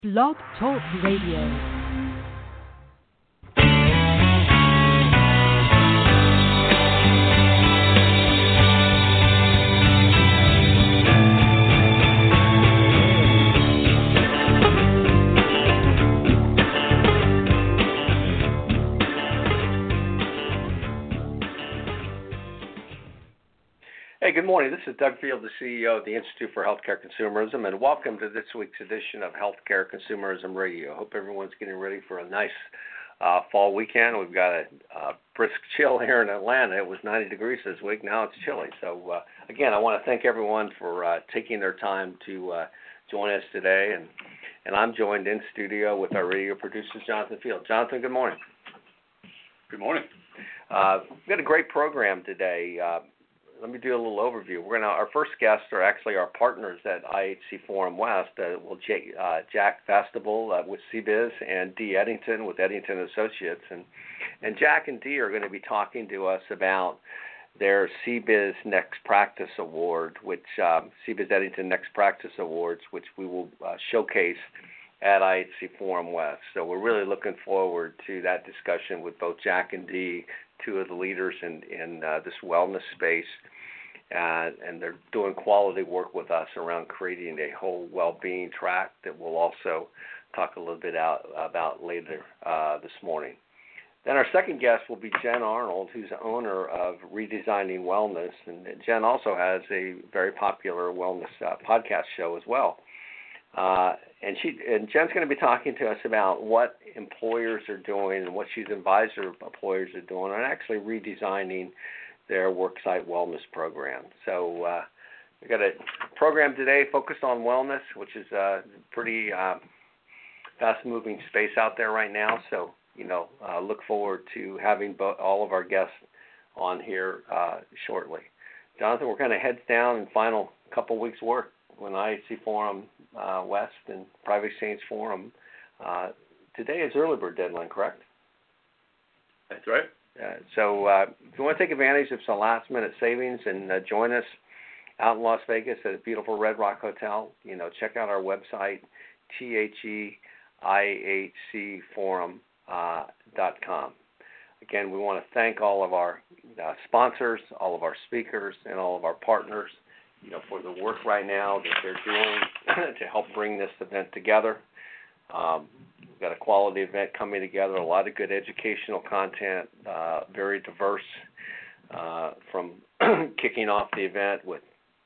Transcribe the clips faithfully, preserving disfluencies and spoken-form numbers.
Blog Talk Radio. Hey, good morning. This is Doug Field, the C E O of the Institute for Healthcare Consumerism, and welcome to this week's edition of Healthcare Consumerism Radio. Hope everyone's getting ready for a nice uh, fall weekend. We've got a, a brisk chill here in Atlanta. It was ninety degrees this week. Now it's chilly. So, uh, again, I want to thank everyone for uh, taking their time to uh, join us today. And, and I'm joined in studio with our radio producers, Jonathan Field. Jonathan, good morning. Good morning. Uh, we've got a great program today. Uh, Let me do a little overview. We're gonna. Our first guests are actually our partners at I H C Forum West. Uh, well, J, uh, Jack Fastable uh, with C B I Z and Dee Eddington with Eddington Associates, and and Jack and Dee are going to be talking to us about their C B I Z Next Practice Award, which um, C B I Z Eddington Next Practice Awards, which we will uh, showcase at I H C Forum West. So we're really looking forward to that discussion with both Jack and Dee, two of the leaders in in uh, this wellness space. Uh, and they're doing quality work with us around creating a whole well-being track that we'll also talk a little bit out, about later uh, this morning. Then our second guest will be Jen Arnold, who's the owner of Redesigning Wellness. And Jen also has a very popular wellness uh, podcast show as well. Uh, and she and Jen's going to be talking to us about what employers are doing and what she's advised her employers are doing and actually redesigning their worksite wellness program. So uh, we've got a program today focused on wellness, which is a pretty uh, fast-moving space out there right now. So, you know, uh, look forward to having bo- all of our guests on here uh, shortly. Jonathan, we're kind of heads down in final couple weeks' work when I H C Forum uh, West and Private Exchange Forum. Uh, today is early bird deadline, correct? That's right. Uh, so uh, if you want to take advantage of some last-minute savings and uh, join us out in Las Vegas at a beautiful Red Rock Hotel, you know, check out our website, T H E I H C forum dot com. Again, we want to thank all of our uh, sponsors, all of our speakers, and all of our partners, you know, for the work right now that they're doing to help bring this event together. Um, we've got a quality event coming together, a lot of good educational content, uh, very diverse, uh, from kicking off the event with,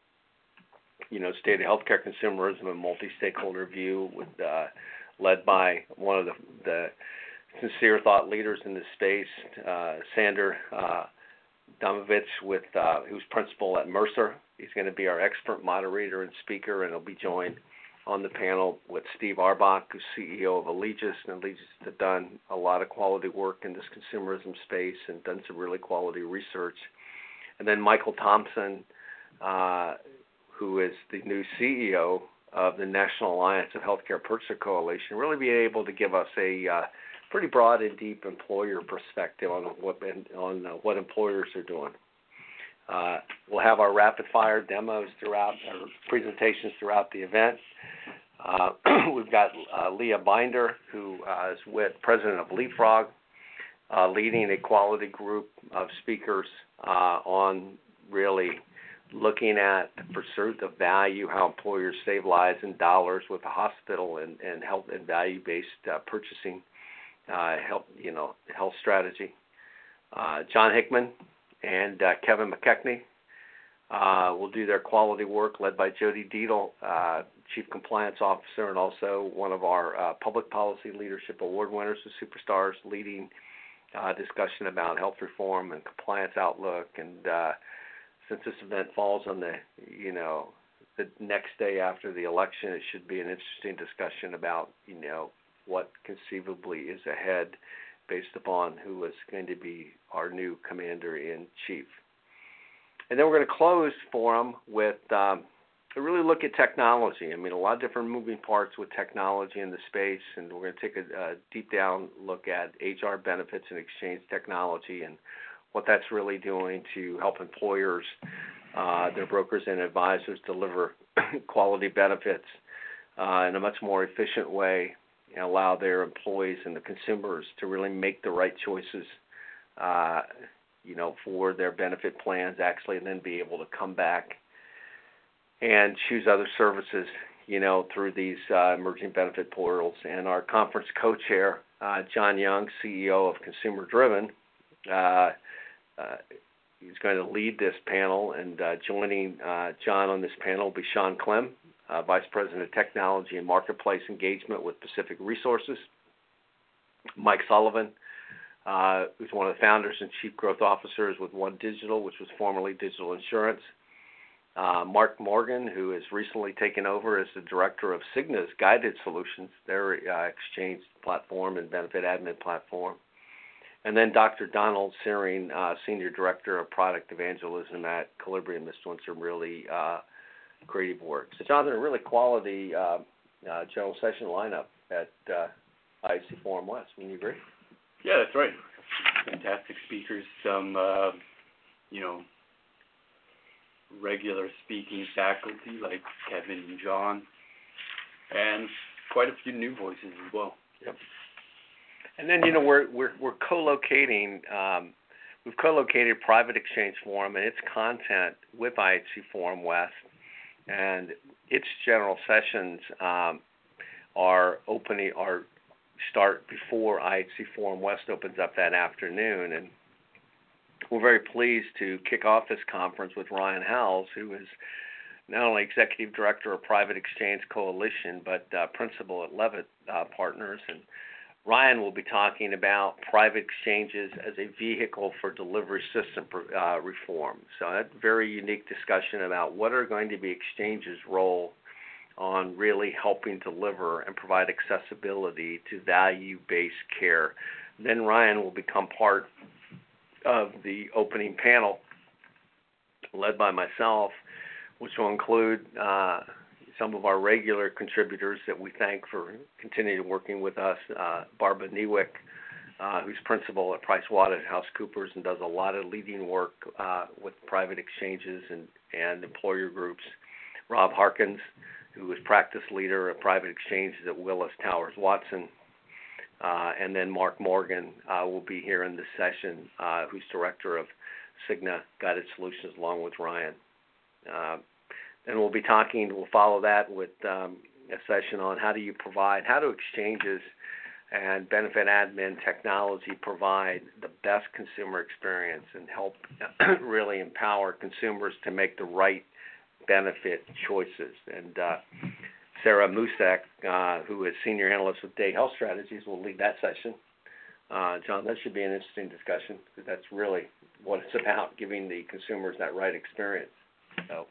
you know, state of healthcare consumerism and multi-stakeholder view, with uh, led by one of the, the sincere thought leaders in this space, uh, Sander uh, Domovich, with uh, who's principal at Mercer. He's going to be our expert moderator and speaker, and he'll be joined on the panel with Steve Arbach, who's C E O of Allegis, and Allegis has done a lot of quality work in this consumerism space and done some really quality research. And then Michael Thompson, uh, who is the new C E O of the National Alliance of Healthcare Purchaser Coalition, really be able to give us a uh, pretty broad and deep employer perspective on what on uh, what employers are doing. Uh, we'll have our rapid-fire demos throughout, our presentations throughout the event. Uh, we've got uh, Leah Binder, who uh, is with president of Leapfrog, uh, leading a quality group of speakers uh, on really looking at the pursuit of value, how employers save lives and dollars with the hospital and, and health and value-based uh, purchasing, uh, health, you know, health strategy. Uh, John Hickman and uh, Kevin McKechnie uh, will do their quality work, led by Jody Deedle, uh, Chief Compliance Officer, and also one of our uh, Public Policy Leadership Award winners with Superstars, leading uh, discussion about health reform and compliance outlook. And uh, since this event falls on the, you know, the next day after the election, it should be an interesting discussion about, you know, what conceivably is ahead, based upon who is going to be our new commander-in-chief. And then we're going to close forum with um, a really look at technology. I mean, a lot of different moving parts with technology in the space, and we're going to take a, a deep down look at H R benefits and exchange technology and what that's really doing to help employers, uh, their brokers and advisors deliver quality benefits uh, in a much more efficient way and allow their employees and the consumers to really make the right choices, uh, you know, for their benefit plans actually, and then be able to come back and choose other services, you know, through these uh, emerging benefit portals. And our conference co-chair, uh, John Young, C E O of Consumer Driven, uh, uh, he's going to lead this panel. And uh, joining uh, John on this panel will be Sean Clem, uh, Vice President of Technology and Marketplace Engagement with Pacific Resources, Mike Sullivan, uh, who's one of the founders and Chief Growth Officers with One Digital, which was formerly Digital Insurance, Uh, Mark Morgan, who has recently taken over as the director of Cigna's Guided Solutions, their uh, exchange platform and benefit admin platform. And then Doctor Donald Searing, uh, Senior Director of Product Evangelism at Calibrium, is doing some really uh, creative work. So, Jonathan, a really quality uh, uh, general session lineup at uh, I H C Forum West. Wouldn't you agree? Yeah, that's right. Fantastic speakers. Some, uh, you know, regular speaking faculty like Kevin and John, and quite a few new voices as well. Yep. And then, you know, we're we're we're co-locating. Um, we've co-located Private Exchange Forum and its content with I H C Forum West, and its general sessions um, are opening are start before I H C Forum West opens up that afternoon. And we're very pleased to kick off this conference with Ryan Howells, who is not only Executive Director of Private Exchange Coalition, but uh, Principal at Levitt uh, Partners. And Ryan will be talking about private exchanges as a vehicle for delivery system uh, reform. So that's a very unique discussion about what are going to be exchanges' role on really helping deliver and provide accessibility to value-based care. Then Ryan will become part of the opening panel led by myself, which will include uh, some of our regular contributors that we thank for continuing working with us. Uh, Barbara Niewick, uh, who's principal at PricewaterhouseCoopers and does a lot of leading work uh, with private exchanges and, and employer groups. Rob Harkins, who is practice leader of private exchanges at Willis Towers Watson. Uh, and then Mark Morgan uh, will be here in this session, uh, who's director of Cigna Guided Solutions, along with Ryan. Uh, and we'll be talking, we'll follow that with um, a session on how do you provide, how do exchanges and benefit admin technology provide the best consumer experience and help really empower consumers to make the right benefit choices. And uh, Sarah Musek, uh, who is Senior Analyst with Day Health Strategies, will lead that session. Uh, John, that should be an interesting discussion because that's really what it's about, giving the consumers that right experience. So,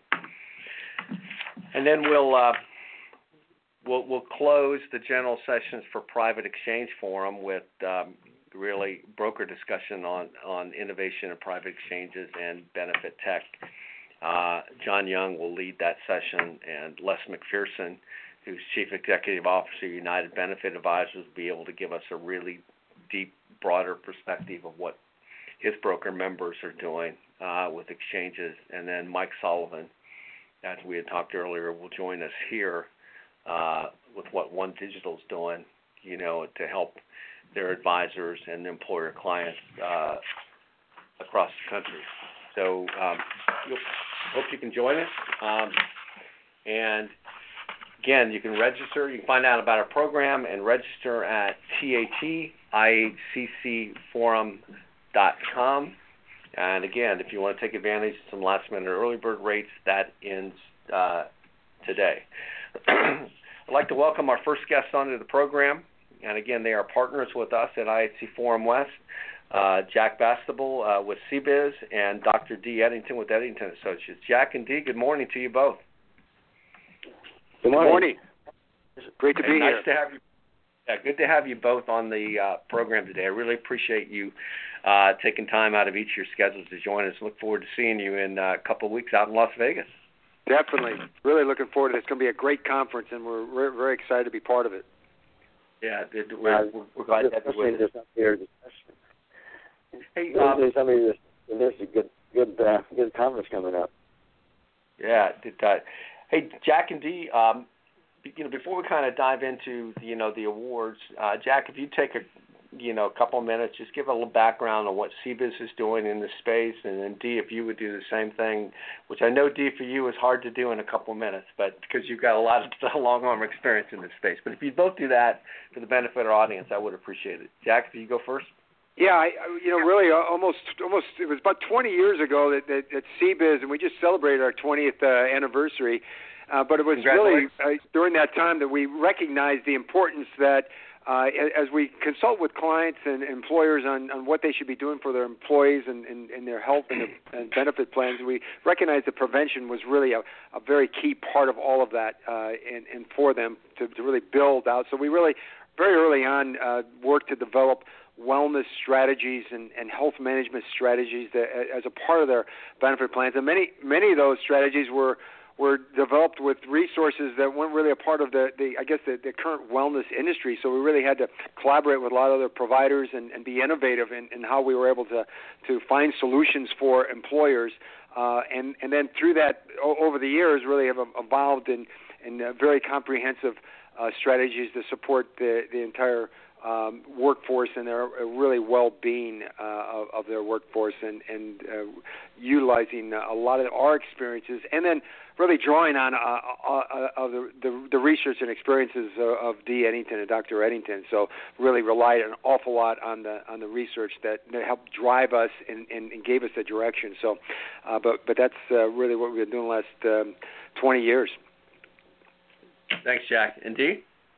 and then we'll, uh, we'll we'll close the general sessions for Private Exchange Forum with um, really broker discussion on, on innovation in private exchanges and benefit tech. Uh, John Young will lead that session, and Les McPherson, who's Chief Executive Officer of United Benefit Advisors, will be able to give us a really deep, broader perspective of what his broker members are doing uh, with exchanges. And then Mike Sullivan, as we had talked earlier, will join us here uh, with what One Digital is doing, you know, to help their advisors and employer clients uh, across the country. So um, hope you can join us. Um, and again, you can register. You can find out about our program and register at T H E I H C C forum dot com. And again, if you want to take advantage of some last minute early bird rates, that ends uh, today. I'd like to welcome our first guests onto the program. And again, they are partners with us at I H C Forum West. Uh, Jack Bastable uh, with C B I Z and Doctor D. Eddington with Eddington Associates. Jack and D, good morning to you both. Good morning. Good morning. It's great to be and here. Nice to have you. Yeah, good to have you both on the uh, program today. I really appreciate you uh, taking time out of each of your schedules to join us. Look forward to seeing you in uh, a couple of weeks out in Las Vegas. Definitely. Really looking forward to it. It's going to be a great conference, and we're, we're very excited to be part of it. Yeah, we're, we're, we're glad to have you with us. Here, Hey, um, um, I mean, there's a good, good, uh, good conference coming up. Yeah. Did, uh, hey, Jack and Dee, um, you know, before we kind of dive into, you know, the awards, uh, Jack, if you take a, you know, a couple of minutes, just give a little background on what C B I Z is doing in this space, and then Dee, if you would do the same thing, which I know, Dee, for you is hard to do in a couple of minutes, but because you've got a lot of long arm experience in this space. But if you both do that for the benefit of our audience, I would appreciate it. Jack, if you go first. Yeah, I, you know, really, uh, almost, almost, it was about twenty years ago that, that, that C B I Z, and we just celebrated our twentieth uh, anniversary. Uh, but it was really uh, during that time that we recognized the importance that uh, as we consult with clients and employers on, on what they should be doing for their employees and, and, and their health and, the, and benefit plans, we recognized that prevention was really a, a very key part of all of that uh, and, and for them to, to really build out. So we really, very early on, uh, worked to develop wellness strategies and, and health management strategies that, as a part of their benefit plans. And many, many of those strategies were were developed with resources that weren't really a part of the, the I guess, the, the current wellness industry. So we really had to collaborate with a lot of other providers and, and be innovative in, in how we were able to, to find solutions for employers. Uh, and, and then through that, o- over the years, really have evolved in, in uh, very comprehensive uh, strategies to support the, the entire Um, workforce and their uh, really well-being uh, of, of their workforce, and, and uh, utilizing a lot of our experiences, and then really drawing on uh, uh, uh, the, the, the research and experiences of, of Dee Eddington and Doctor Eddington. So really relied an awful lot on the on the research that, that helped drive us and, and, and gave us the direction. So, uh, but but that's uh, really what we've been doing the last um, twenty years. Thanks, Jack. And Dee?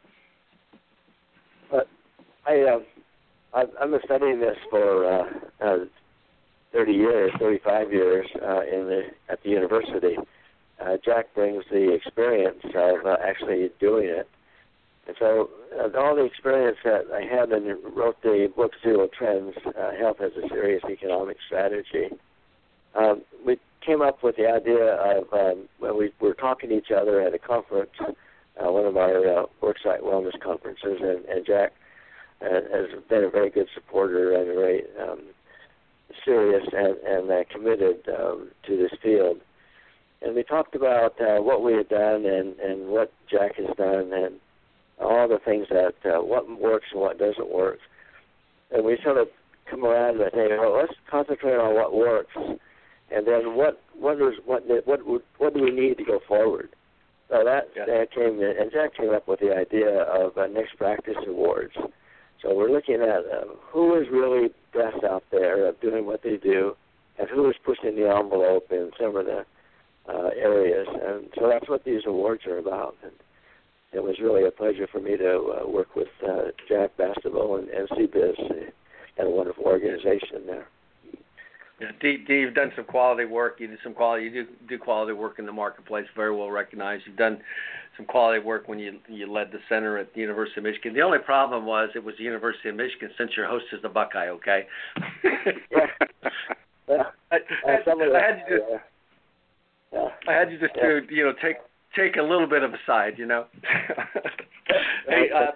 But I, uh, I've, I've been studying this for uh, uh, thirty years, thirty-five years uh, in the at the university. Uh, Jack brings the experience of uh, actually doing it. And so uh, all the experience that I had and wrote the book Zero Trends, uh, Health as a Serious Economic Strategy, um, we came up with the idea of um, when we were talking to each other at a conference, uh, one of our uh, worksite wellness conferences, and, and Jack Uh, has been a very good supporter and very um, serious and, and uh, committed um, to this field. And we talked about uh, what we had done and, and what Jack has done and all the things that, uh, what works and what doesn't work. And we sort of come around and say, well, let's concentrate on what works, and then what what is what what what do we need to go forward? So that, yeah. that came, and Jack came up with the idea of uh, Next Practice Awards. So we're looking at uh, who is really best out there of doing what they do, and who is pushing the envelope in some of the uh, areas. And so that's what these awards are about. And it was really a pleasure for me to uh, work with uh, Jack Bastable and, and C B I Z and a wonderful organization there. Yeah, Dee, Dee, you've done some quality work. You do some quality. You do do quality work in the marketplace, very well recognized. You've done some quality work when you you led the center at the University of Michigan. The only problem was it was the University of Michigan, since your host is the Buckeye. Okay. yeah. yeah. I, I, uh, I had you just. Yeah. I had you just yeah. to you know take take a little bit of a side, you know. Hey. Uh,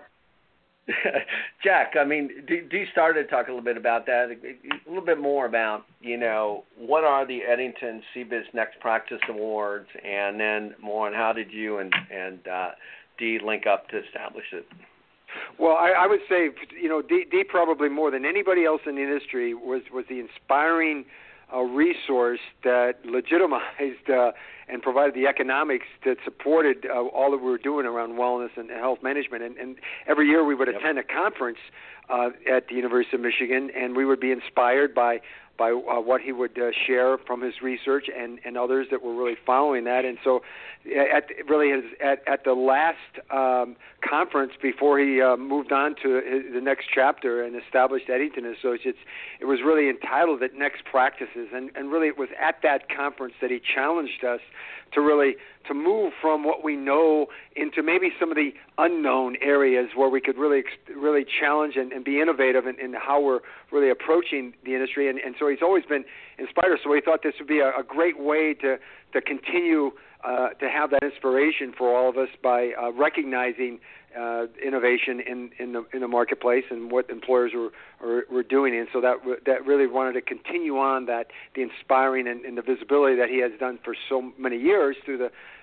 Jack, I mean, Dee started to talk a little bit about that, a little bit more about, you know, what are the Eddington C B I Z Next Practice Awards, and then more on how did you and, and uh, Dee link up to establish it? Well, I, I would say, you know, Dee, Dee probably more than anybody else in the industry was, was the inspiring uh, resource that legitimized uh, and provided the economics that supported uh, all that we were doing around wellness and health management. And, and every year we would yep. attend a conference uh, at the University of Michigan, and we would be inspired by by uh, what he would uh, share from his research and, and others that were really following that. And so at really his, at, at the last um, conference before he uh, moved on to his, the next chapter and established Eddington Associates, it was really entitled at Next Practices. And, and really it was at that conference that he challenged us to really to move from what we know into maybe some of the unknown areas where we could really really challenge and, and be innovative in, in how we're really approaching the industry. And, and so he's always been inspired. So we thought this would be a, a great way to, to continue uh, to have that inspiration for all of us by uh, recognizing uh, innovation in, in the in the marketplace and what employers were, were were doing. And so that that really wanted to continue on that the inspiring and, and the visibility that he has done for so many years through the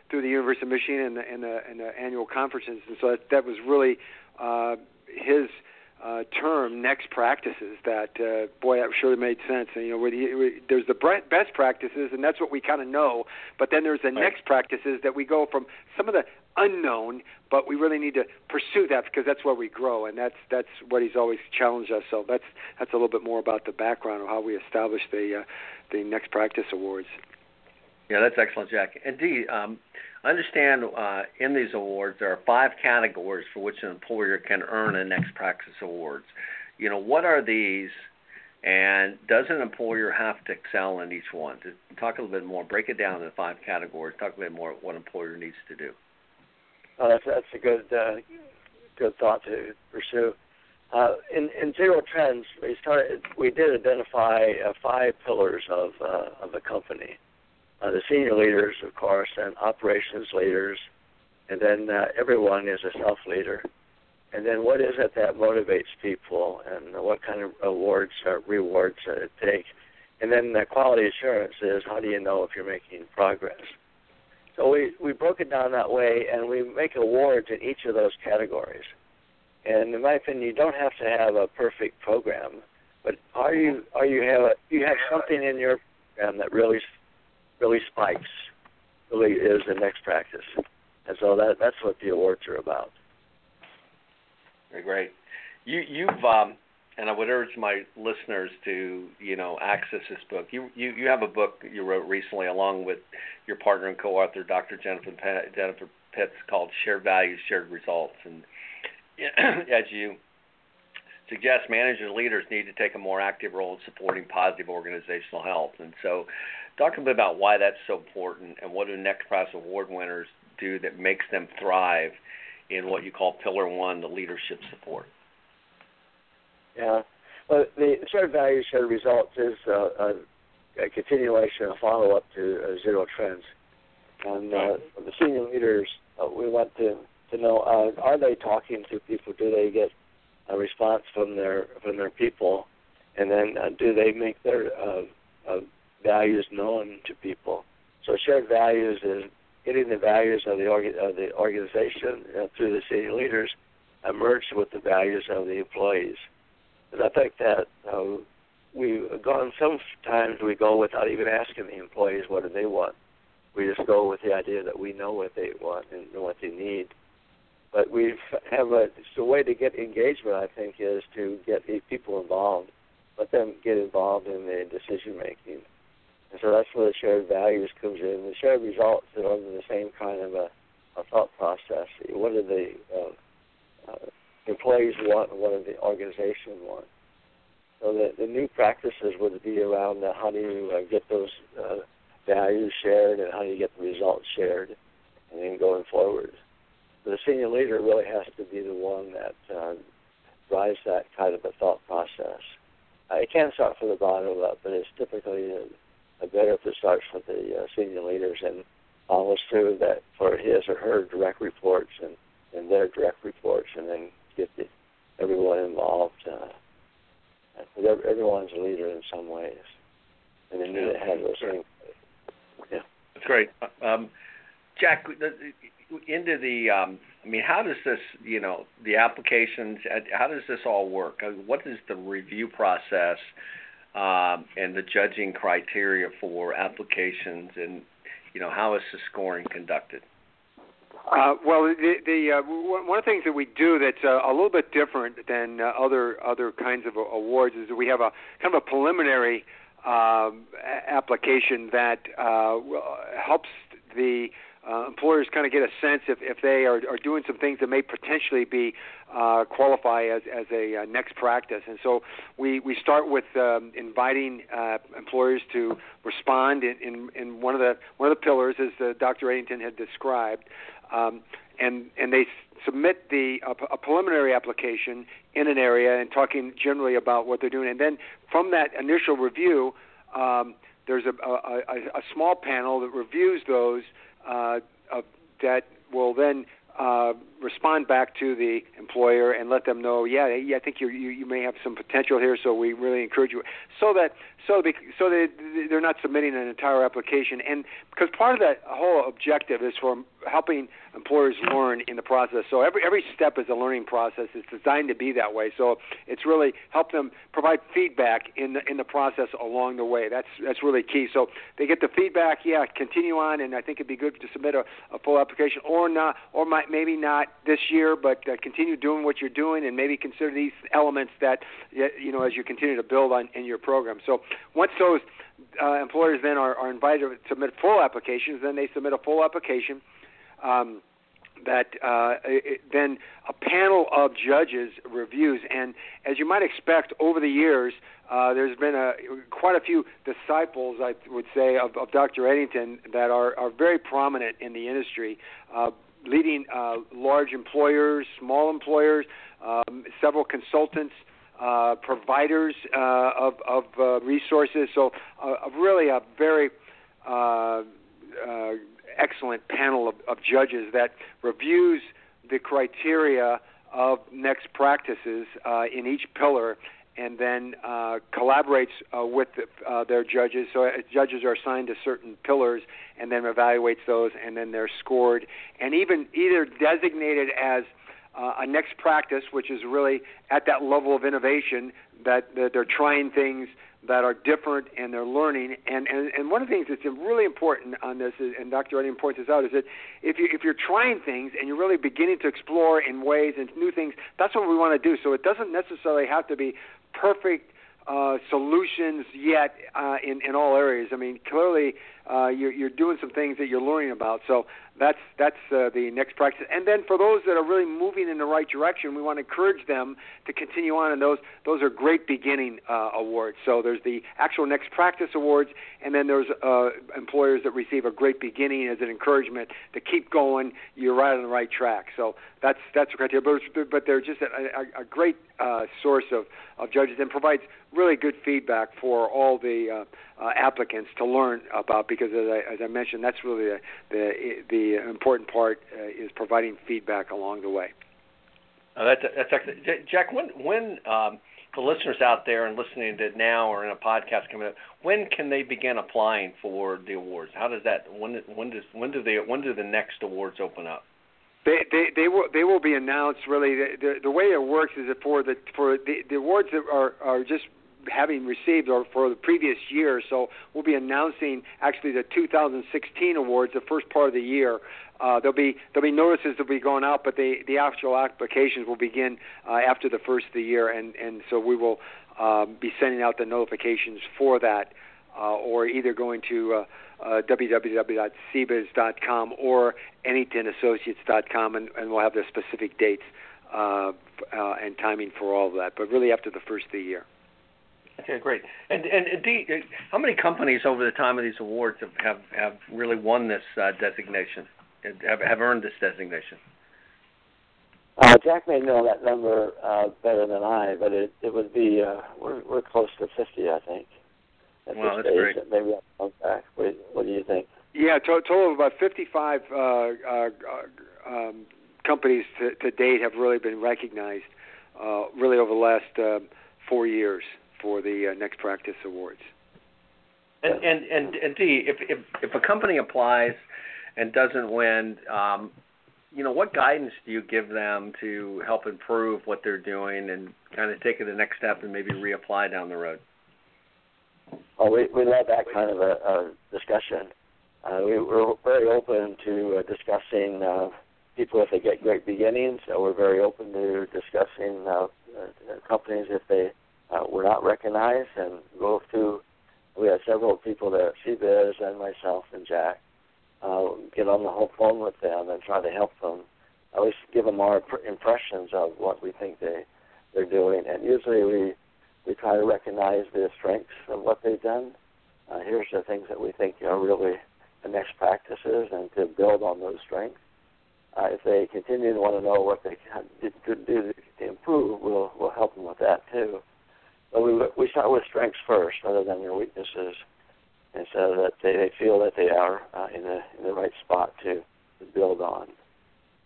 through the University of Michigan and the, and the, and the annual conferences, and so that, that was really uh, his uh, term, next practices. That uh, boy, that surely made sense. And, you know, where the, where there's the best practices, and that's what we kind of know. But then there's the right. next practices that we go from some of the unknown, but we really need to pursue that because that's where we grow, and that's that's what he's always challenged us. So that's that's a little bit more about the background of how we established the uh, the Next Practice Awards. Yeah, that's excellent, Jack. Indeed, um, understand uh, in these awards there are five categories for which an employer can earn a Next Practice Awards. You know, what are these, and does an employer have to excel in each one? To talk a little bit more, break it down into five categories. Talk a bit more what an employer needs to do. Oh, that's that's a good uh, good thought to pursue. Uh, in in Zero Trends, we started. We did identify uh, five pillars of uh, of the company. Uh, the senior leaders, of course, and operations leaders, and then uh, everyone is a self-leader. And then what is it that motivates people, and what kind of awards or rewards uh, it takes. And then the quality assurance is how do you know if you're making progress. So we, we broke it down that way, and we make awards in each of those categories. And in my opinion, you don't have to have a perfect program, but are you are you have a, you have something in your program that really really spikes, really is the next practice. And so that that's what the awards are about. Very great. You, you've, um, and I would urge my listeners to, you know, access this book. You, you, you have a book you wrote recently along with your partner and co-author, Doctor Jennifer P- Jennifer Pitts, called Shared Values, Shared Results. And as you suggest, managers and leaders need to take a more active role in supporting positive organizational health. And so talk a bit about why that's so important and what do Next Practice Award winners do that makes them thrive in what you call Pillar One, the leadership support. Yeah. Well, the Shared Values, Shared Results is uh, a, a continuation, a follow-up to uh, Zero Trends. And uh, the senior leaders, uh, we want to, to know, uh, are they talking to people? Do they get a response from their from their people? And then uh, do they make their uh, uh, values known to people? So shared values is getting the values of the, orga- of the organization uh, through the senior leaders merged with the values of the employees. And I think that uh, we've gone, sometimes we go without even asking the employees what do they want. We just go with the idea that we know what they want and what they need. But we have a, the way to get engagement, I think, is to get the people involved, let them get involved in the decision making. And so that's where the shared values comes in. The shared results are under the same kind of a, a thought process. What do the uh, uh, employees want and what do the organization want? So the, the new practices would be around uh, how do you uh, get those uh, values shared and how do you get the results shared and then going forward. So the senior leader really has to be the one that uh, drives that kind of a thought process. Uh, it can start from the bottom up, but it's typically uh, better if it starts with the uh, senior leaders and follows through that for his or her direct reports and, and their direct reports, and then get the, everyone involved. Uh, everyone's a leader in some ways, and they need to have those things. Yeah, that's great, um, Jack. Into the, um, I mean, how does this, you know, the applications? How does this all work? What is the review process? Um, and the judging criteria for applications, and you know, how is the scoring conducted? Uh, well, the, the uh, one of the things that we do that's uh, a little bit different than uh, other other kinds of awards is that we have a kind of a preliminary um, application that uh, helps the Uh, employers kind of get a sense if, if they are, are doing some things that may potentially be uh, qualify as, as a uh, next practice. And so we, we start with um, inviting uh, employers to respond in, in, in one of the one of the pillars, as uh, Doctor Eddington had described, um, and and they submit the uh, a preliminary application in an area and talking generally about what they're doing. And then from that initial review, um, there's a, a, a small panel that reviews those. Uh, uh, that will then uh, respond back to the employer and let them know, yeah, yeah I think you you you may have some potential here, so we really encourage you, so that so they, so they they're not submitting an entire application, and because part of that whole objective is for helping employers learn in the process. So every every step is a learning process. It's designed to be that way. So it's really help them provide feedback in the in the process along the way. That's that's really key. So they get the feedback. Yeah, continue on, and I think it'd be good to submit a, a full application, or not, or might, maybe not this year, but uh, continue doing what you're doing, and maybe consider these elements that you know as you continue to build on in your program. So once those uh, employers then are, are invited to submit full applications, then they submit a full application. Um, that uh, it, then a panel of judges reviews, and as you might expect, over the years, uh, there's been a quite a few disciples, I would say, of, of Doctor Eddington that are, are very prominent in the industry, uh, leading uh, large employers, small employers, um, several consultants, uh, providers uh, of, of uh, resources. So, uh, really a very uh, uh, excellent panel of, of judges that reviews the criteria of next practices uh, in each pillar, and then uh, collaborates uh, with the, uh, their judges. So uh, judges are assigned to certain pillars, and then evaluates those, and then they're scored, and even either designated as uh, a next practice, which is really at that level of innovation that, that they're trying things that are different, and they're learning. And, and, and one of the things that's really important on this, is, and Doctor Eddington points this out, is that if, you, if you're trying things and you're really beginning to explore in ways and new things, that's what we want to do. So it doesn't necessarily have to be perfect uh, solutions yet uh, in, in all areas. I mean, clearly uh, you're, you're doing some things that you're learning about. So that's that's uh, the next practice. And then for those that are really moving in the right direction, we want to encourage them to continue on. And those those are great beginning uh, awards. So there's the actual next practice awards, and then there's uh, employers that receive a great beginning as an encouragement to keep going. You're right on the right track. So that's that's the criteria. But, but they're just a, a, a great uh, source of, of judges, and provides really good feedback for all the uh, uh, applicants to learn about, because as I, as I mentioned, that's really the the, the important part uh, is providing feedback along the way. Uh, that's that's excellent. Jack, when when um, the listeners out there and listening to it now or in a podcast coming up, when can they begin applying for the awards? How does that when when does when do they when do the next awards open up? They, they they will they will be announced. Really, the, the, the way it works is that for the for the, the awards that are are just having received or for the previous year. So we'll be announcing actually the two thousand sixteen awards, the first part of the year. Uh, there'll be there'll be notices that'll be going out, but the the actual applications will begin uh, after the first of the year, and and so we will um, be sending out the notifications for that, uh, or either going to uh, uh, w w w dot c biz dot com or Eddington Associates dot com, and, and we'll have the specific dates uh, uh, and timing for all of that. But really after the first of the year. Okay, great. And and, and D, how many companies over the time of these awards have have, have really won this uh, designation, have have earned this designation? Uh, Jack may know that number uh, better than I, but it, it would be uh, we're we're close to fifty, I think. At wow, this that's stage. great. Maybe I'll come back. What, what do you think? Yeah, to, total of about fifty-five uh, uh, um, companies to, to date have really been recognized, uh, really over the last uh, four years. For the uh, Next Practice Awards. And and and, and D, if, if if a company applies and doesn't win, um, you know, what guidance do you give them to help improve what they're doing and kind of take it the next step and maybe reapply down the road? Well, we we love that kind of a, a discussion. Uh, we, we're very open to uh, discussing uh, people if they get great beginnings. So we're very open to discussing uh, uh, companies if they Uh, were not recognized, and go through. We had several people there, C B I Z and myself and Jack, uh, get on the whole phone with them and try to help them. At least give them our impressions of what we think they they're doing, and usually we we try to recognize the strengths of what they've done. Uh, here's the things that we think are really the next practices, and to build on those strengths. Uh, if they continue to want to know what they can do to improve, we'll we'll help them with that too. But we we start with strengths first, rather than their weaknesses, and so that they, they feel that they are uh, in the in the right spot to, to build on. And, and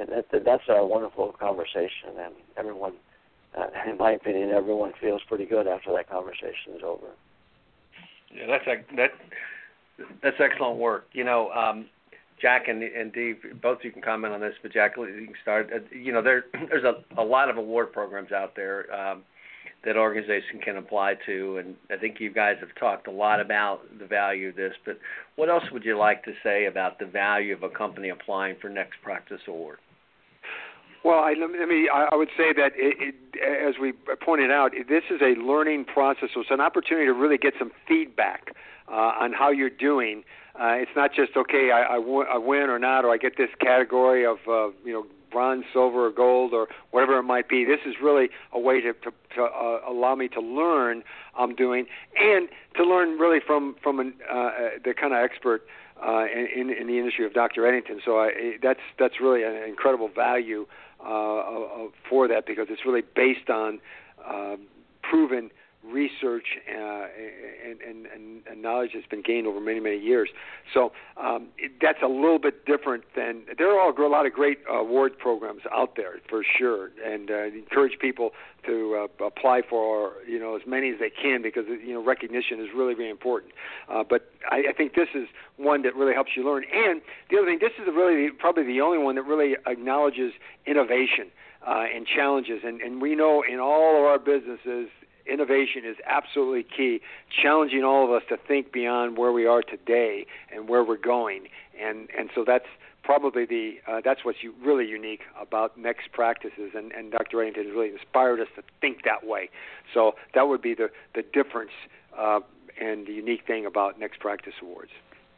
and that, that's a wonderful conversation, and everyone, uh, in my opinion, everyone feels pretty good after that conversation is over. Yeah, that's a, that that's excellent work. You know, um, Jack and and Dee, both of you can comment on this, but Jack, you can start. Uh, you know, there there's a, a lot of award programs out there um, that organization can apply to, and I think you guys have talked a lot about the value of this. But what else would you like to say about the value of a company applying for Next Practice Award? Well, I, let me. I would say that, it, it, as we pointed out, this is a learning process. So it's an opportunity to really get some feedback uh, on how you're doing. Uh, it's not just okay, I, I, w- I win or not, or I get this category of uh, you know bronze, silver, or gold, or whatever it might be. This is really a way to, to, to uh, allow me to learn I'm doing, and to learn really from from an, uh, the kind of expert uh, in, in the industry of Doctor Eddington. So I, that's that's really an incredible value uh, for that, because it's really based on uh, proven research uh, and, and, and, and knowledge that's been gained over many, many years. So um, it, that's a little bit different than, there are a lot of great uh, award programs out there for sure, and uh, encourage people to uh, apply for, you know, as many as they can, because, you know, recognition is really, really important. Uh, but I, I think this is one that really helps you learn. And the other thing, this is really probably the only one that really acknowledges innovation uh, and challenges. And, and we know in all of our businesses, innovation is absolutely key, challenging all of us to think beyond where we are today and where we're going. And and so that's probably the uh, that's what's u- really unique about Next Practices, and, and Doctor Eddington has really inspired us to think that way. So that would be the, the difference uh, and the unique thing about Next Practice Awards.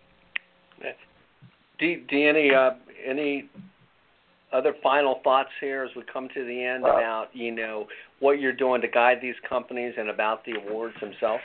Do, do any uh, any other final thoughts here as we come to the end about, you know, what you're doing to guide these companies and about the awards themselves?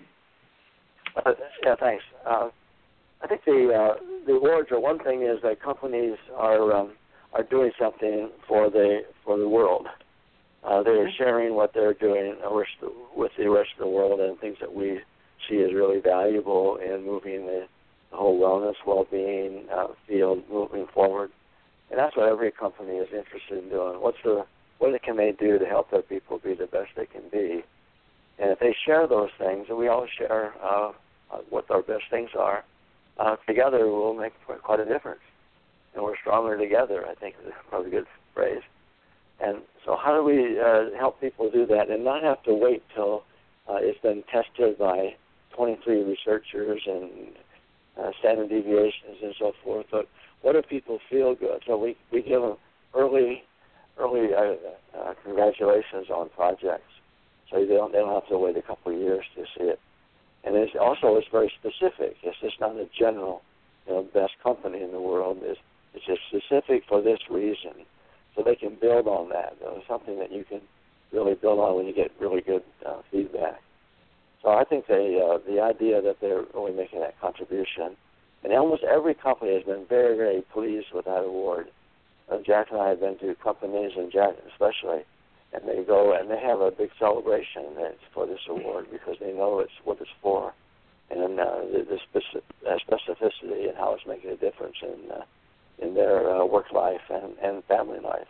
Uh, yeah, thanks. Uh, I think the uh, the awards are, one thing is that companies are um, are doing something for the for the world. Uh, they're sharing what they're doing with the rest of the world, and things that we see as really valuable in moving the, the whole wellness, well-being uh, field moving forward. And that's what every company is interested in doing. What's the what can they do to help their people be the best they can be? And if they share those things, and we all share uh, what our best things are, uh, together we'll make quite a difference. And we're stronger together, I think is probably a good phrase. And so how do we uh, help people do that and not have to wait till uh, it's been tested by twenty-three researchers and uh, standard deviations and so forth, but what if people feel good? So we, we give them early early uh, uh, congratulations on projects, so they don't they don't have to wait a couple of years to see it. And it's also it's very specific. It's just not a general, you know, best company in the world. It's it's just specific for this reason, so they can build on that. You know, something that you can really build on when you get really good uh, feedback. So I think the uh, the idea that they're really making that contribution. And almost every company has been very, very pleased with that award. Uh, Jack and I have been to companies, and Jack especially, and they go and they have a big celebration that's for this award because they know it's what it's for, and uh, the, the specific, uh, specificity and how it's making a difference in uh, in their uh, work life and, and family life.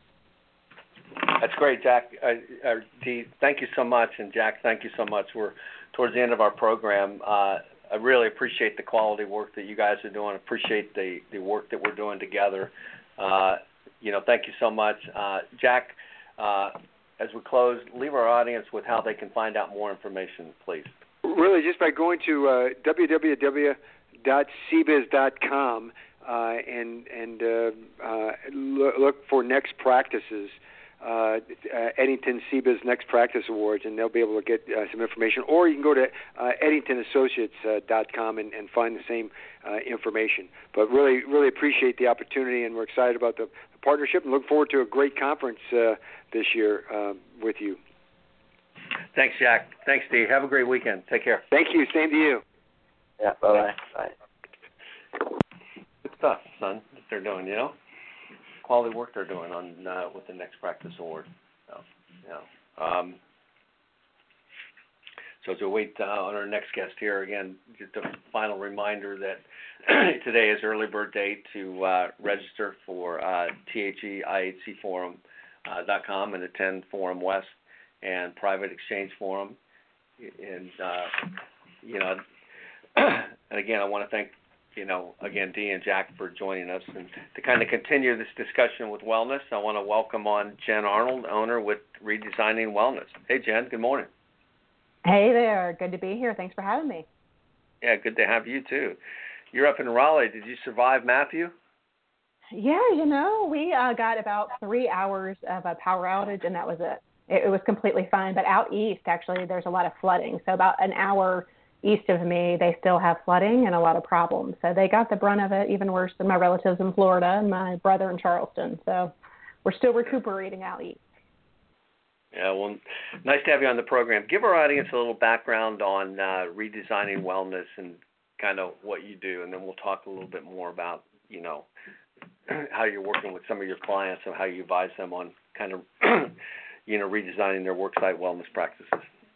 That's great, Jack. Uh, uh, Dee, thank you so much, and Jack, thank you so much. We're towards the end of our program. Uh, I really appreciate the quality work that you guys are doing. I appreciate the, the work that we're doing together. Uh, you know, thank you so much. Uh, Jack, uh, as we close, leave our audience with how they can find out more information, please. Really, just by going to uh, w w w dot c biz dot com uh, and, and uh, uh, look for Next Practices. Uh, uh, Eddington C B I Z Next Practice Awards, and they'll be able to get uh, some information. Or you can go to uh, eddington associates dot com and, and find the same uh, information. But really, really appreciate the opportunity, and we're excited about the, the partnership and look forward to a great conference uh, this year uh, with you. Thanks, Jack. Thanks, Dee. Have a great weekend. Take care. Thank you. Same to you. Yeah, bye-bye. Bye. Good stuff, son, that they're doing, you know? Quality work they're doing on uh, with the Next Practice Award. So, you know, um, so So as we wait uh, on our next guest here, again, just a final reminder that today is early bird date to uh, register for uh, T H E I H C Forum dot com and attend Forum West and Private Exchange Forum. And, uh, you know, and again, I want to thank, you know, again, Dee and Jack for joining us. And to kind of continue this discussion with wellness, I want to welcome on Jen Arnold, owner with Redesigning Wellness. Hey, Jen, good morning. Hey there. Good to be here. Thanks for having me. Yeah, good to have you, too. You're up in Raleigh. Did you survive Matthew? Yeah, you know, we uh, got about three hours of a power outage, and that was it. it. It was completely fine. But out east, actually, there's a lot of flooding. So about an hour east of me, they still have flooding and a lot of problems. So they got the brunt of it, even worse than my relatives in Florida and my brother in Charleston. So we're still recuperating out east. Yeah, well, nice to have you on the program. Give our audience a little background on uh, Redesigning Wellness and kind of what you do, and then we'll talk a little bit more about, you know, how you're working with some of your clients and how you advise them on kind of, you know, redesigning their worksite wellness practices.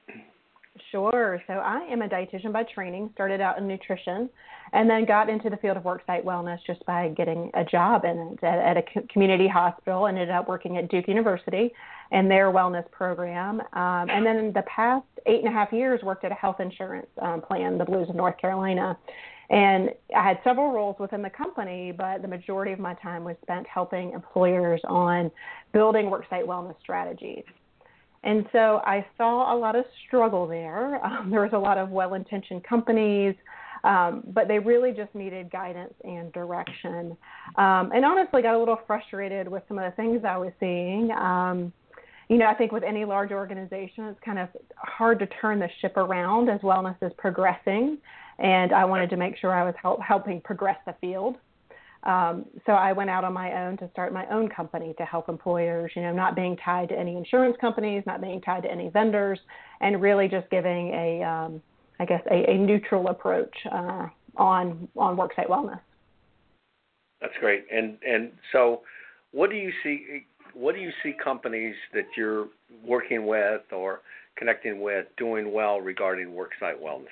Sure. So I am a dietitian by training, started out in nutrition, and then got into the field of worksite wellness just by getting a job in it at, at a community hospital. Ended up working at Duke University and their wellness program. Um, and then in the past eight and a half years, worked at a health insurance um, plan, the Blues of North Carolina. And I had several roles within the company, but the majority of my time was spent helping employers on building worksite wellness strategies. And so I saw a lot of struggle there. Um, there was a lot of well-intentioned companies, um, but they really just needed guidance and direction. Um, and honestly, got a little frustrated with some of the things I was seeing. Um, you know, I think with any large organization, it's kind of hard to turn the ship around as wellness is progressing. And I wanted to make sure I was help, helping progress the field. Um, so I went out on my own to start my own company to help employers, you know, not being tied to any insurance companies, not being tied to any vendors, and really just giving a, um, I guess, a, a neutral approach uh, on on worksite wellness. That's great. And and so, what do you see? What do you see companies that you're working with or connecting with doing well regarding worksite wellness?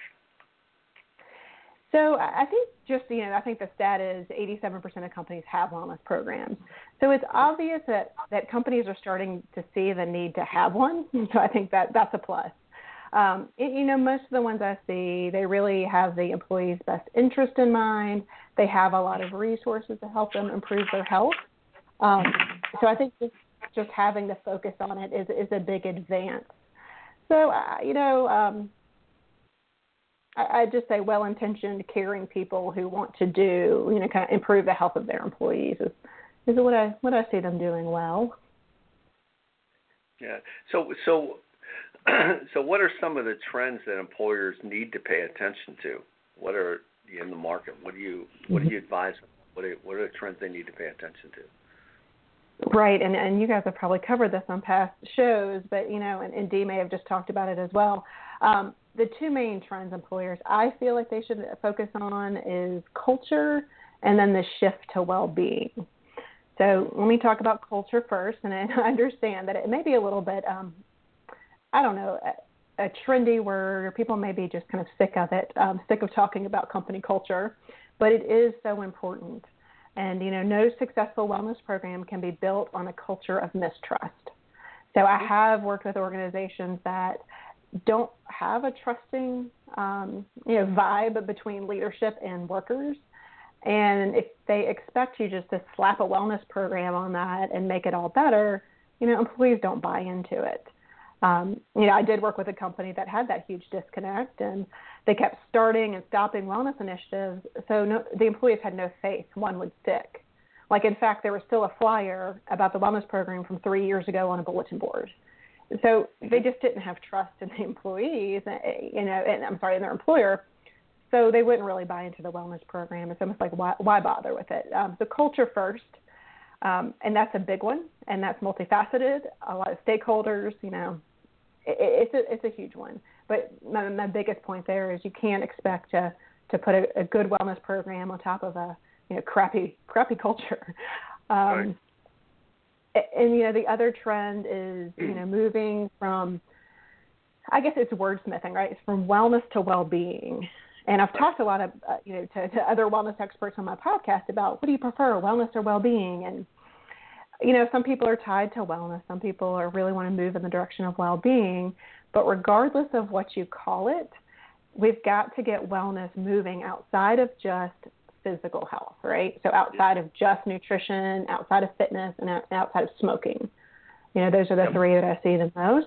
So I think just, you know, I think the stat is eighty-seven percent of companies have wellness programs. So it's obvious that, that companies are starting to see the need to have one. So I think that that's a plus. Um, it, you know, most of the ones I see, they really have the employee's best interest in mind. They have a lot of resources to help them improve their health. Um, so I think just, just having the focus on it is, is a big advance. So, uh, you know, um, I just say well-intentioned, caring people who want to do, you know, kind of improve the health of their employees is, is what I what I see them doing well. Yeah. So so so what are some of the trends that employers need to pay attention to? What are in the market? What do you what do you advise them? What are what are the trends they need to pay attention to? Right, and and you guys have probably covered this on past shows, but you know, and, and Dee may have just talked about it as well. Um, the two main trends employers I feel like they should focus on is culture and then the shift to well-being. So let me talk about culture first, and I understand that it may be a little bit, um, I don't know, a, a trendy word, or people may be just kind of sick of it, um, sick of talking about company culture, but it is so important. And, you know, no successful wellness program can be built on a culture of mistrust. So I have worked with organizations that don't have a trusting, um, you know, vibe between leadership and workers. And if they expect you just to slap a wellness program on that and make it all better, you know, employees don't buy into it. Um, you know, I did work with a company that had that huge disconnect, and they kept starting and stopping wellness initiatives. So no, the employees had no faith one would stick. Like, in fact, there was still a flyer about the wellness program from three years ago on a bulletin board. So they just didn't have trust in the employees, you know, and I'm sorry, in their employer. So they wouldn't really buy into the wellness program. It's almost like, why, why bother with it? Um, so culture first, um, and that's a big one, and that's multifaceted. A lot of stakeholders, you know, it, it's a it's a huge one. But my, my biggest point there is you can't expect to to put a, a good wellness program on top of a you know crappy crappy culture. Um, right. And, you know, the other trend is, you know, moving from I guess it's wordsmithing, right? It's from wellness to well-being. And I've talked a lot of, uh, you know, to, to other wellness experts on my podcast about what do you prefer, wellness or well-being? And, you know, some people are tied to wellness. Some people are really want to move in the direction of well-being. But regardless of what you call it, we've got to get wellness moving outside of just physical health, right? So outside of just nutrition, outside of fitness, and outside of smoking. You know, those are the three that I see the most.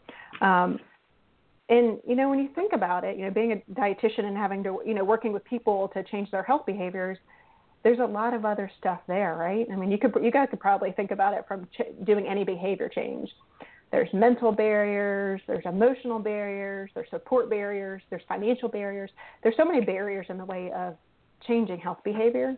Um, and, you know, when you think about it, you know, being a dietitian and having to, you know, working with people to change their health behaviors, there's a lot of other stuff there, right? I mean, you could, you guys could probably think about it from ch- doing any behavior change. There's mental barriers, there's emotional barriers, there's support barriers, there's financial barriers. There's so many barriers in the way of changing health behavior.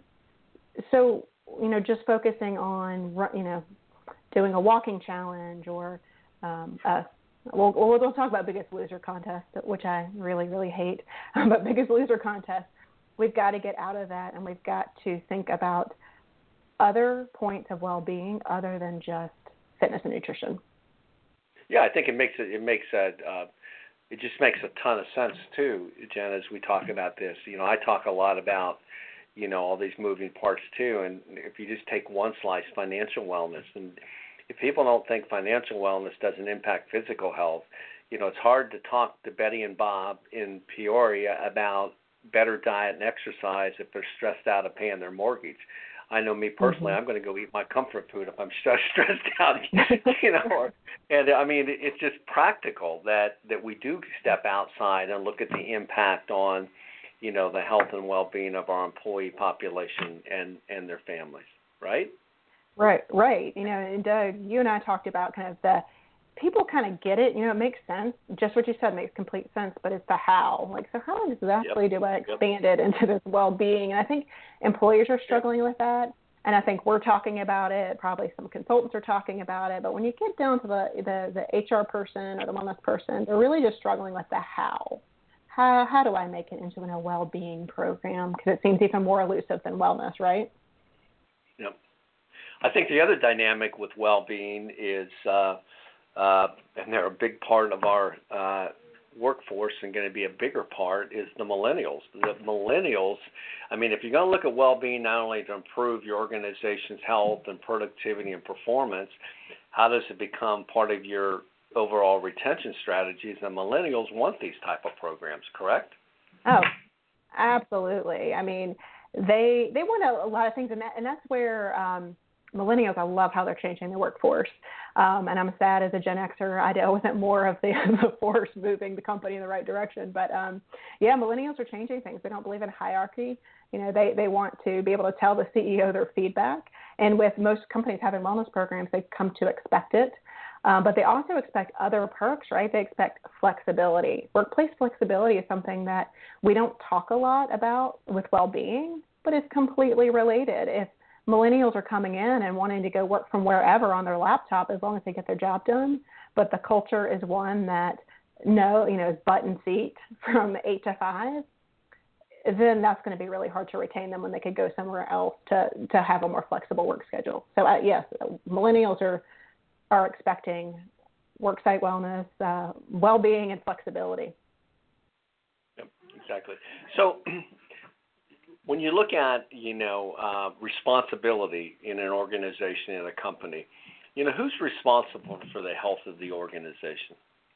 So, you know, just focusing on, you know, doing a walking challenge or, um, a, we'll, we'll, we'll talk about Biggest Loser contest, which I really, really hate, but Biggest Loser contest, we've got to get out of that, and we've got to think about other points of well-being other than just fitness and nutrition. Yeah, I think it makes it, it makes a, uh, it just makes a ton of sense too, Jen, as we talk about this. You know, I talk a lot about, you know, all these moving parts too, and if you just take one slice, financial wellness, and if people don't think financial wellness doesn't impact physical health, you know, it's hard to talk to Betty and Bob in Peoria about better diet and exercise if they're stressed out of paying their mortgage. I know me personally, mm-hmm. I'm going to go eat my comfort food if I'm stressed, stressed out, you know. Or, and I mean, it's just practical that, that we do step outside and look at the impact on, you know, the health and well-being of our employee population and, and their families, right? Right, right. You know, and Doug, you and I talked about kind of the people kind of get it. You know, it makes sense. Just what you said makes complete sense, but it's the how. Like, so how exactly yep. do I expand yep. it into this well-being? And I think employers are struggling yep. with that. And I think we're talking about it. Probably some consultants are talking about it. But when you get down to the, the, the H R person or the wellness person, they're really just struggling with the how. How, how do I make it into a well-being program? Because it seems even more elusive than wellness, right? Yep. I think the other dynamic with well-being is, uh, uh, and they're a big part of our uh, workforce and going to be a bigger part, is the millennials. The millennials, I mean, if you're going to look at well-being not only to improve your organization's health and productivity and performance, how does it become part of your overall retention strategies? And millennials want these type of programs, correct? Oh, absolutely. I mean, they they want a, a lot of things, and that, and that's where um, millennials, I love how they're changing the workforce. Um, and I'm sad as a Gen Xer, I wasn't more of the, the force moving the company in the right direction. But um, yeah, millennials are changing things. They don't believe in hierarchy. You know, they, they want to be able to tell the C E O their feedback. And with most companies having wellness programs, they've come to expect it. Um, but they also expect other perks, right? They expect flexibility. Workplace flexibility is something that we don't talk a lot about with well-being, but it's completely related. If millennials are coming in and wanting to go work from wherever on their laptop, as long as they get their job done, but the culture is one that no, you know, is button seat from eight to five, then that's going to be really hard to retain them when they could go somewhere else to, to have a more flexible work schedule. So uh, yes, millennials are are expecting worksite wellness, uh, well-being, and flexibility. Yep, exactly. So when you look at, you know, uh, responsibility in an organization, in a company, you know, who's responsible for the health of the organization?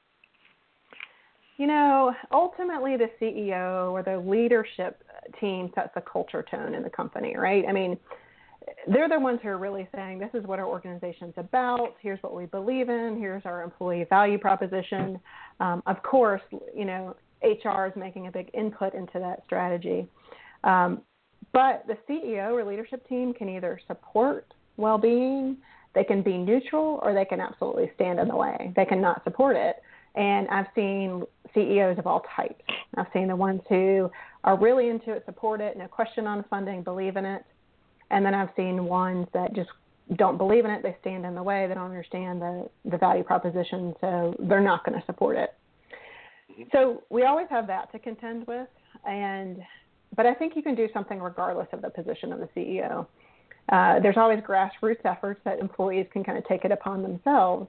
You know, ultimately the C E O or the leadership team sets the culture tone in the company, right? I mean, they're the ones who are really saying, this is what our organization's about, here's what we believe in, here's our employee value proposition. Um, of course, you know, H R is making a big input into that strategy. Um, but the C E O or leadership team can either support well-being, they can be neutral, or they can absolutely stand in the way. They cannot support it. And I've seen C E Os of all types. I've seen the ones who are really into it, support it, no question on funding, believe in it. And then I've seen ones that just don't believe in it. They stand in the way. They don't understand the, the value proposition, so they're not going to support it. Mm-hmm. So we always have that to contend with. And but I think you can do something regardless of the position of the C E O. Uh, there's always grassroots efforts that employees can kind of take it upon themselves.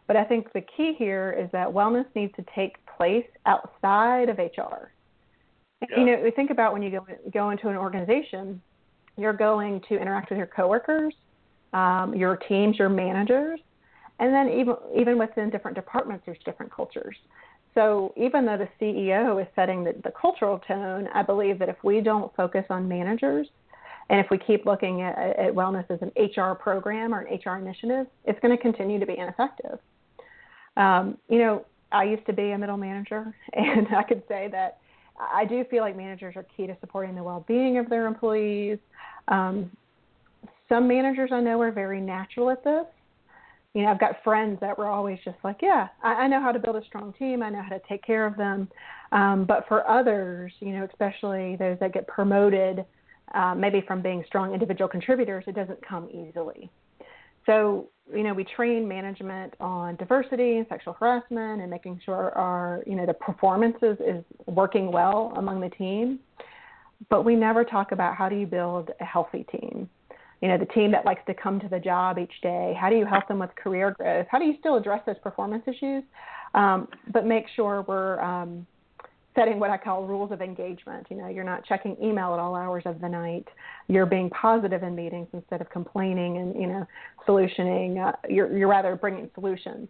But I think the key here is that wellness needs to take place outside of H R. Yeah. You know, think about when you go go into an organization, you're going to interact with your coworkers, um, your teams, your managers, and then even even within different departments, there's different cultures. So even though the C E O is setting the, the cultural tone, I believe that if we don't focus on managers, and if we keep looking at, at wellness as an H R program or an H R initiative, it's going to continue to be ineffective. Um, you know, I used to be a middle manager, and I could say that I do feel like managers are key to supporting the well-being of their employees. Um, some managers I know are very natural at this. You know, I've got friends that were always just like, yeah, I, I know how to build a strong team. I know how to take care of them. Um, but for others, you know, especially those that get promoted, uh, maybe from being strong individual contributors, it doesn't come easily. So, you know, we train management on diversity and sexual harassment and making sure our, you know, the performance is, is working well among the team. But we never talk about how do you build a healthy team. You know, the team that likes to come to the job each day, how do you help them with career growth? How do you still address those performance issues, um, but make sure we're um, setting what I call rules of engagement. You know, you're not checking email at all hours of the night. You're being positive in meetings instead of complaining and, you know, solutioning. Uh, you're, you're rather bringing solutions.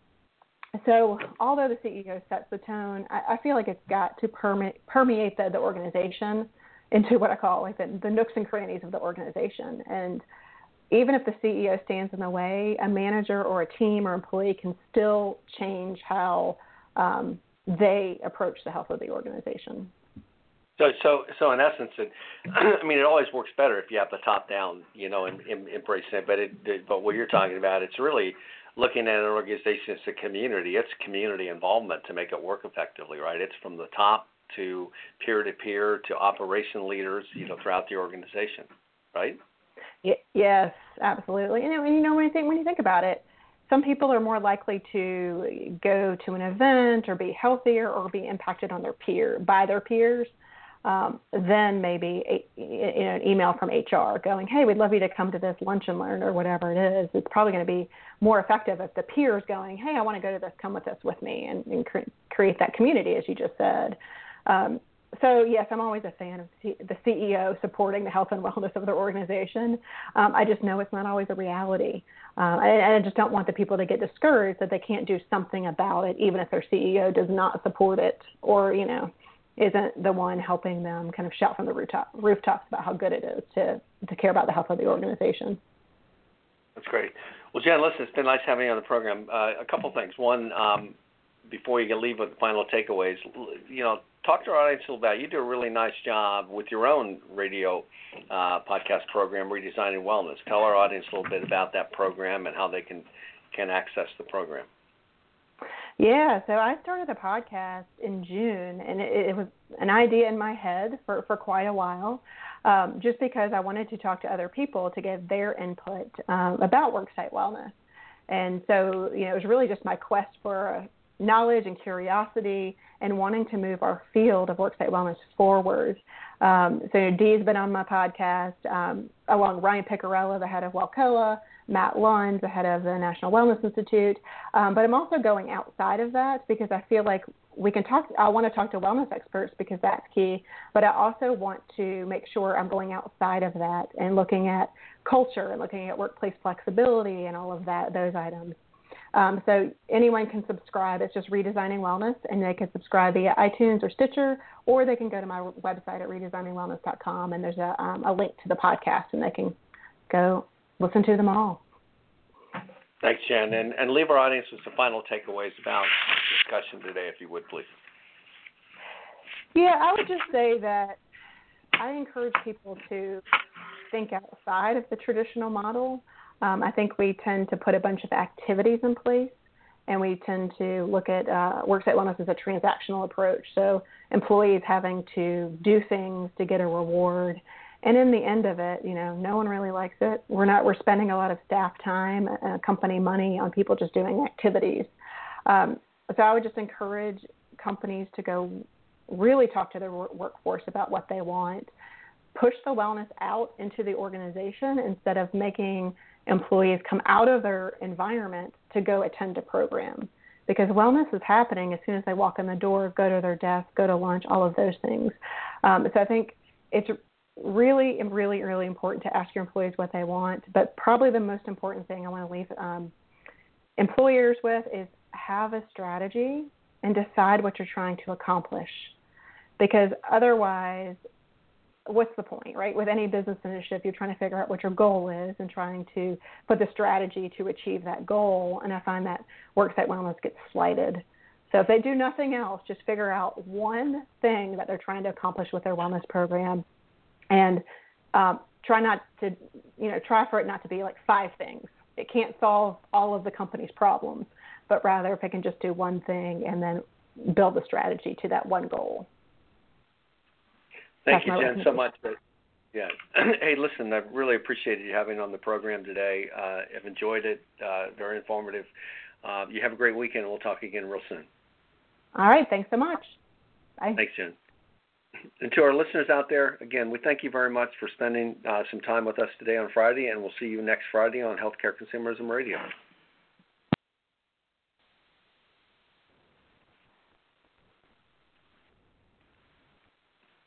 So although the C E O sets the tone, I, I feel like it's got to permeate, permeate the, the organization into what I call like the, the nooks and crannies of the organization. And even if the C E O stands in the way, a manager or a team or employee can still change how um, they approach the health of the organization. So, so, so in essence, it, I mean, it always works better if you have the top down, you know, and, and embrace it. But it, it, but what you're talking about, it's really looking at an organization as a community. It's community involvement to make it work effectively, right? It's from the top to peer-to-peer to operation leaders, you know, throughout the organization, right? Yes, absolutely. And, and you know, when you think when you think about it, some people are more likely to go to an event or be healthier or be impacted on their peer by their peers um, than maybe a, you know, an email from H R going, "Hey, we'd love you to come to this lunch and learn," or whatever it is. It's probably going to be more effective if the peers going, "Hey, I want to go to this. Come with this with me," and, and cre- create that community, as you just said. Um, so, yes, I'm always a fan of C- the C E O supporting the health and wellness of their organization. Um, I just know it's not always a reality. Uh, and I just don't want the people to get discouraged that they can't do something about it, even if their C E O does not support it or, you know, isn't the one helping them kind of shout from the rooftop, rooftops about how good it is to, to care about the health of the organization. That's great. Well, Jen, listen, it's been nice having you on the program. Uh, a couple things. One, um, before you can leave with the final takeaways, you know, talk to our audience a little about, you do a really nice job with your own radio uh, podcast program, Redesigning Wellness. Tell our audience a little bit about that program and how they can, can access the program. Yeah, so I started a podcast in June, and it, it was an idea in my head for, for quite a while, um, just because I wanted to talk to other people to give their input um, about worksite wellness. And so, you know, it was really just my quest for a knowledge and curiosity and wanting to move our field of worksite wellness forward. Um, so Dee's been on my podcast, um, along Ryan Picarella, the head of WellCoa, Matt Lund, the head of the National Wellness Institute. Um, but I'm also going outside of that because I feel like we can talk, I want to talk to wellness experts because that's key, but I also want to make sure I'm going outside of that and looking at culture and looking at workplace flexibility and all of that, those items. Um, so anyone can subscribe. It's just Redesigning Wellness, and they can subscribe via iTunes or Stitcher, or they can go to my website at redesigning wellness dot com, and there's a, um, a link to the podcast, and they can go listen to them all. Thanks, Jen. And, and leave our audience with some final takeaways about the discussion today, if you would, please. Yeah, I would just say that I encourage people to think outside of the traditional model. Um, I think we tend to put a bunch of activities in place, and we tend to look at uh, worksite wellness as a transactional approach. So employees having to do things to get a reward. And in the end of it, you know, no one really likes it. We're not, we're spending a lot of staff time, uh, company money on people just doing activities. Um, so I would just encourage companies to go really talk to their workforce about what they want, push the wellness out into the organization instead of making employees come out of their environment to go attend a program, because wellness is happening as soon as they walk in the door, go to their desk, go to lunch, all of those things. Um, so I think it's really, really, really important to ask your employees what they want. But probably the most important thing I want to leave um, employers with is have a strategy and decide what you're trying to accomplish. Because otherwise, what's the point, right? With any business initiative, you're trying to figure out what your goal is and trying to put the strategy to achieve that goal. And I find that worksite wellness gets slighted. So if they do nothing else, just figure out one thing that they're trying to accomplish with their wellness program, and um, try not to, you know, try for it not to be like five things. It can't solve all of the company's problems, but rather if it can just do one thing and then build a strategy to that one goal. Thank That's you, Jen, so much. Yeah. Hey, listen, I really appreciated you having on the program today. Uh, I've enjoyed it. Uh, very informative. Uh, you have a great weekend, and we'll talk again real soon. All right. Thanks so much. Bye. Thanks, Jen. And to our listeners out there, again, we thank you very much for spending uh, some time with us today on Friday, and we'll see you next Friday on Healthcare Consumerism Radio.